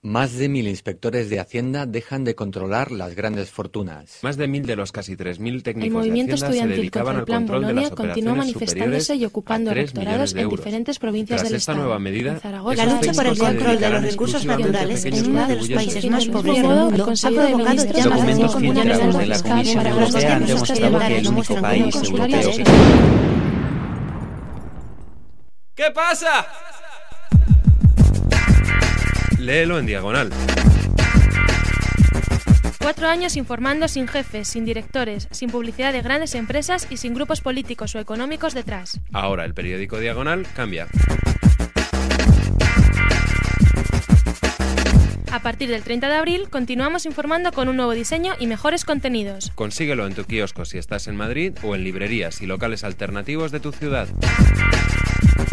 Más de 1000 inspectores de Hacienda dejan de controlar las grandes fortunas. Más de 1000 de los casi 3000 técnicos El movimiento de Hacienda se estudiantil dedicaban contra el al Plan control de Bolonia las continúa operaciones manifestándose y ocupando superiores a 3 rectorados millones de en euros. diferentes provincias Tras del esta Estado. nueva medida, En Zaragoza, La lucha por el esos control de los dedicarán recursos exclusivamente a naturales en pequeños uno de los contribuyentes. países más El pobres del modo, mundo el ha Consejo de provocado Ministros ya más de Documentos 5 millones de filtrados de la euros Comisión para los Europea han gobiernos demostrado que el no único muestran país como europeo consulares. ¿Qué pasa? Léelo en diagonal. 4 años informando sin jefes, sin directores, sin publicidad de grandes empresas y sin grupos políticos o económicos detrás. Ahora el periódico Diagonal cambia. A partir del 30 de abril continuamos informando con un nuevo diseño y mejores contenidos. Consíguelo en tu kiosco si estás en Madrid o en librerías y locales alternativos de tu ciudad.